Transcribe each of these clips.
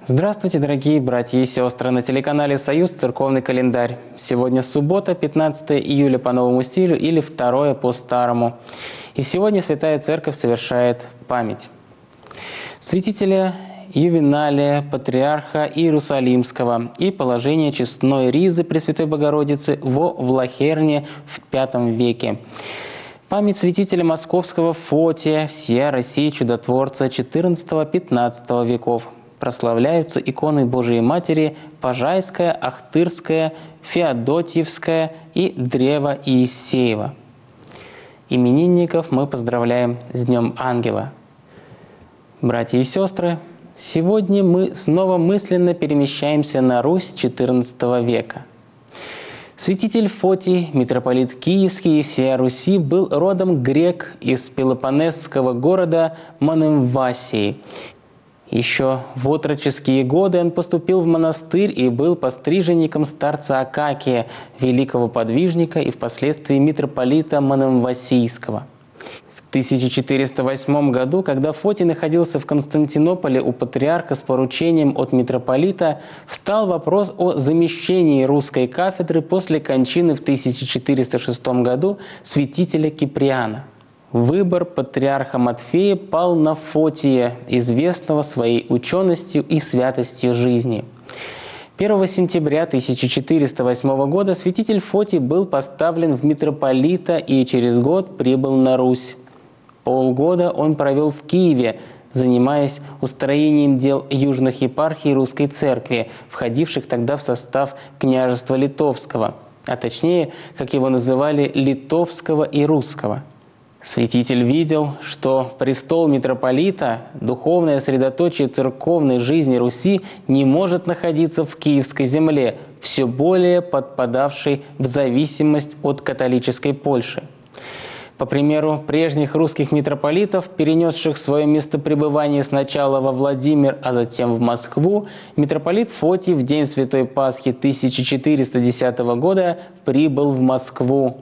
Здравствуйте, дорогие братья и сестры! На телеканале «Союз» церковный календарь. Сегодня суббота, 15 июля по новому стилю или 2 по старому. И сегодня Святая Церковь совершает память святителя Ювеналия, патриарха Иерусалимского, и положение честной ризы Пресвятой Богородицы во Влахерне в V веке. Память святителя московского Фотия, всея России чудотворца XIV-XV веков. Прославляются иконы Божией Матери Пожайская, Ахтырская, Феодотьевская и Древо Иессеева. Именинников мы поздравляем с Днем Ангела. Братья и сестры, сегодня мы снова мысленно перемещаемся на Русь XIV века. Святитель Фотий, митрополит Киевский и всея Руси, был родом грек из пелопоннесского города Монемвасии. Еще в отроческие годы он поступил в монастырь и был постриженником старца Акакия, великого подвижника и впоследствии митрополита Монемвасийского. В 1408 году, когда Фотий находился в Константинополе у патриарха с поручением от митрополита, встал вопрос о замещении русской кафедры после кончины в 1406 году святителя Киприана. Выбор патриарха Матфея пал на Фотия, известного своей ученостью и святостью жизни. 1 сентября 1408 года святитель Фотий был поставлен в митрополита и через год прибыл на Русь. Полгода он провел в Киеве, занимаясь устроением дел южных епархий Русской Церкви, входивших тогда в состав княжества Литовского, а точнее, как его называли, Литовского и Русского. Святитель видел, что престол митрополита, духовное средоточие церковной жизни Руси, не может находиться в Киевской земле, все более подпадавшей в зависимость от католической Польши. По примеру прежних русских митрополитов, перенесших свое местопребывание сначала во Владимир, а затем в Москву, митрополит Фотий в день Святой Пасхи 1410 года прибыл в Москву.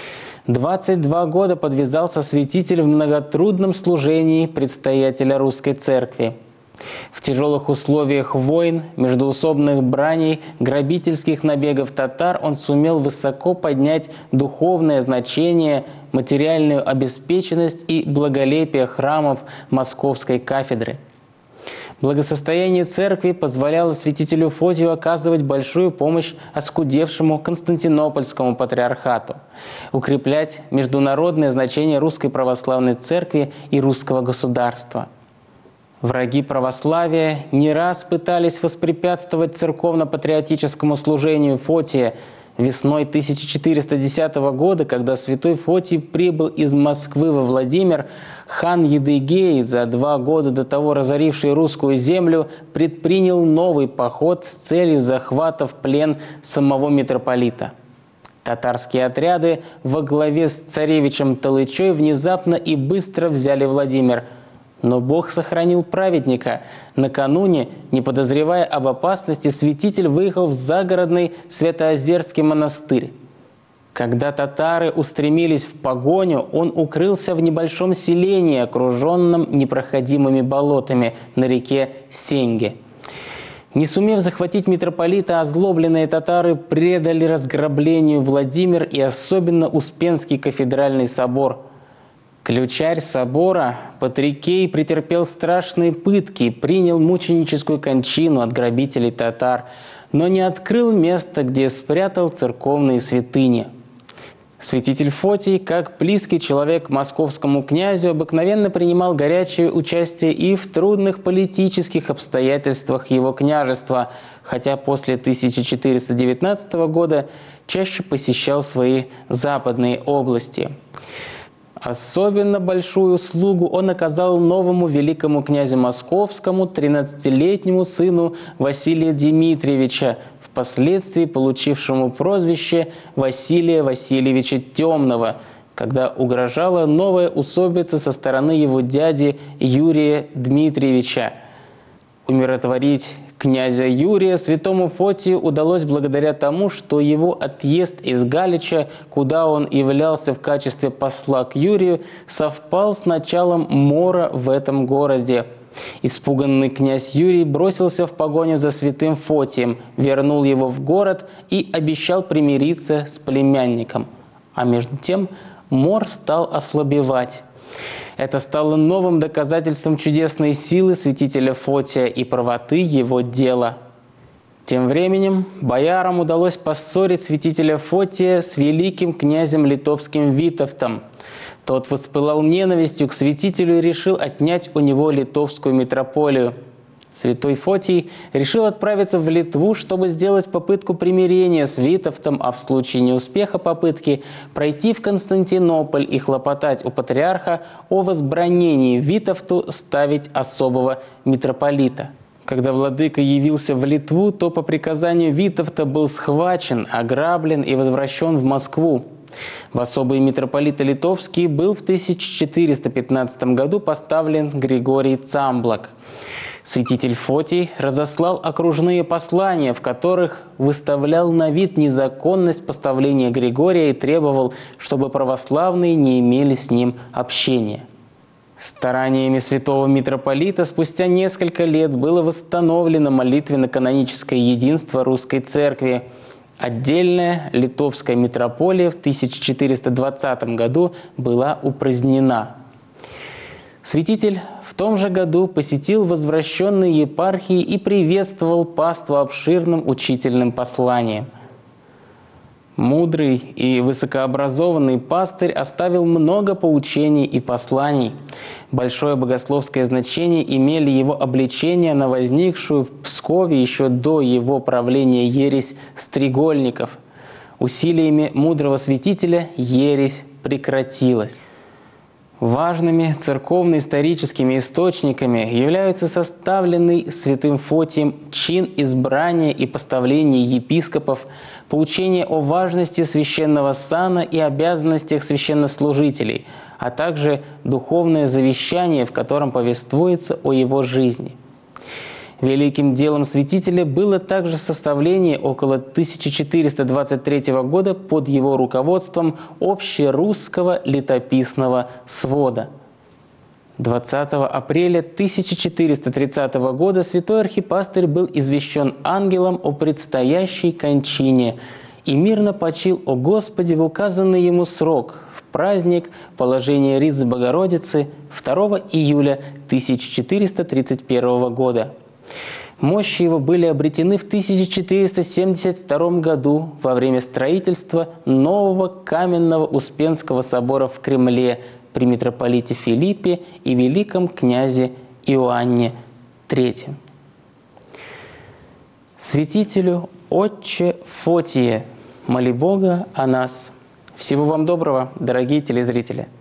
22 года подвязался святитель в многотрудном служении предстоятеля Русской Церкви. В тяжелых условиях войн, междоусобных браней, грабительских набегов татар он сумел высоко поднять духовное значение, материальную обеспеченность и благолепие храмов Московской кафедры. Благосостояние церкви позволяло святителю Фотию оказывать большую помощь оскудевшему Константинопольскому патриархату, укреплять международное значение Русской Православной Церкви и русского государства. Враги православия не раз пытались воспрепятствовать церковно-патриотическому служению Фотия. Весной 1410 года, когда святой Фотий прибыл из Москвы во Владимир, хан Едыгей, за 2 года до того разоривший русскую землю, предпринял новый поход с целью захвата в плен самого митрополита. Татарские отряды во главе с царевичем Талычой внезапно и быстро взяли Владимир. Но Бог сохранил праведника. Накануне, не подозревая об опасности, святитель выехал в загородный Святоозерский монастырь. Когда татары устремились в погоню, он укрылся в небольшом селении, окруженном непроходимыми болотами на реке Сеньге. Не сумев захватить митрополита, озлобленные татары предали разграблению Владимир и особенно Успенский кафедральный собор. Ключарь собора Патрикей претерпел страшные пытки, принял мученическую кончину от грабителей татар, но не открыл место, где спрятал церковные святыни. Святитель Фотий, как близкий человек московскому князю, обыкновенно принимал горячее участие и в трудных политических обстоятельствах его княжества, хотя после 1419 года чаще посещал свои западные области. Особенно большую услугу он оказал новому великому князю московскому, 13-летнему сыну Василия Дмитриевича, впоследствии получившему прозвище Василия Васильевича Темного, когда угрожала новая усобица со стороны его дяди Юрия Дмитриевича. Умиротворить князя Юрия святому Фотию удалось благодаря тому, что его отъезд из Галича, куда он являлся в качестве посла к Юрию, совпал с началом мора в этом городе. Испуганный князь Юрий бросился в погоню за святым Фотием, вернул его в город и обещал примириться с племянником. А между тем мор стал ослабевать. Это стало новым доказательством чудесной силы святителя Фотия и правоты его дела. Тем временем боярам удалось поссорить святителя Фотия с великим князем литовским Витовтом. Тот воспылал ненавистью к святителю и решил отнять у него литовскую митрополию. Святой Фотий решил отправиться в Литву, чтобы сделать попытку примирения с Витовтом, а в случае неуспеха попытки пройти в Константинополь и хлопотать у патриарха о возбранении Витовту ставить особого митрополита. Когда владыка явился в Литву, то по приказанию Витовта был схвачен, ограблен и возвращен в Москву. В особые митрополиты литовские был в 1415 году поставлен Григорий Цамблак. Святитель Фотий разослал окружные послания, в которых выставлял на вид незаконность поставления Григория и требовал, чтобы православные не имели с ним общения. Стараниями святого митрополита спустя несколько лет было восстановлено молитвенно-каноническое единство Русской Церкви. Отдельная литовская митрополия в 1420 году была упразднена. Святитель в том же году посетил возвращенные епархии и приветствовал паству обширным учительным посланием. Мудрый и высокообразованный пастырь оставил много поучений и посланий. Большое богословское значение имели его обличения на возникшую в Пскове еще до его правления ересь стрегольников. Усилиями мудрого святителя ересь прекратилась. Важными церковно-историческими источниками являются составленный святым Фотием чин избрания и поставления епископов, поучение о важности священного сана и обязанностях священнослужителей, а также духовное завещание, в котором повествуется о его жизни. Великим делом святителя было также составление около 1423 года под его руководством общерусского летописного свода. 20 апреля 1430 года святой архипастырь был извещен ангелом о предстоящей кончине и мирно почил о Господе в указанный ему срок в праздник положения Ризы Богородицы 2 июля 1431 года. Мощи его были обретены в 1472 году во время строительства нового каменного Успенского собора в Кремле при митрополите Филиппе и великом князе Иоанне III. Святителю Отче Фотие, моли Бога о нас. Всего вам доброго, дорогие телезрители!